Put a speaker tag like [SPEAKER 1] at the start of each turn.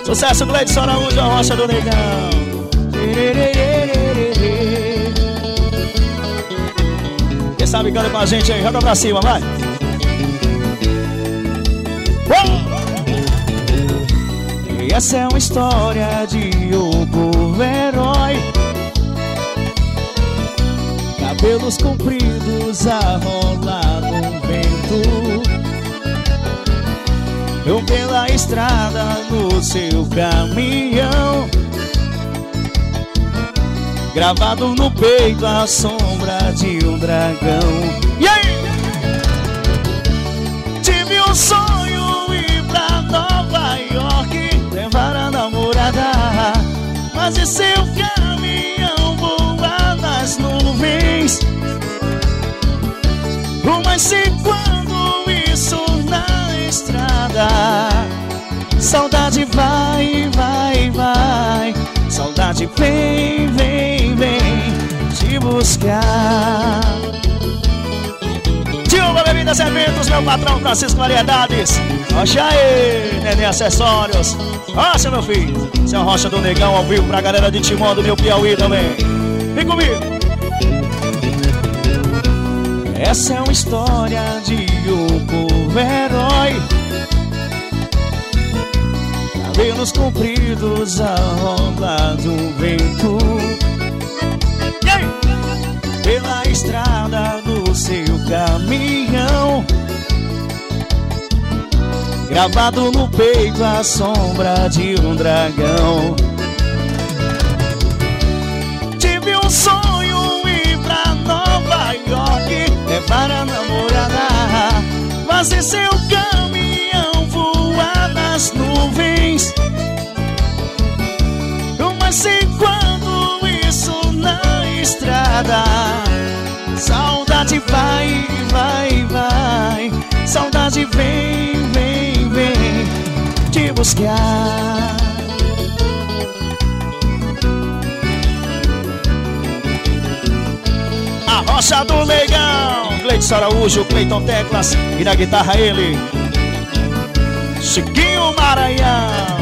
[SPEAKER 1] Sucesso, Gleidson Araújo, a Rocha do Negão. Quem sabe canta com a gente aí, joga pra cima, vai. E essa é uma história de um povo herói, cabelos compridos a rolar no vento, eu pela estrada no seu caminhão, gravado no peito a sombra de um dragão. E aí? Tive um sonho ir pra Nova York, levar a namorada, mas e seu caminhão voar nas nuvens? Mas se quando isso na estrada, saudade vai, vai, vai, saudade vem, vem, vem te buscar. Dilma Bebidas e Eventos, meu patrão Francisco Variedades. Rocha aí, Neném Acessórios. Rocha, meu filho. Seu Rocha do Negão ao vivo pra galera de Timon do meu Piauí também. Vem comigo. Essa é uma história de um povo herói, cabelos compridos a rolar do vento, pela estrada no seu caminhão, gravado no peito a sombra de um dragão. Tive um sonho ir pra Nova York, levar a namorada, fazer seu caminhão voar nas nuvens. Mas se quando isso na estrada, saudade vai, vai, vai, saudade vem, vem, vem te buscar. A Rocha do Negão, Gleidson Araújo, Cleiton Teclas e na guitarra ele, Chiquinho Maranhão.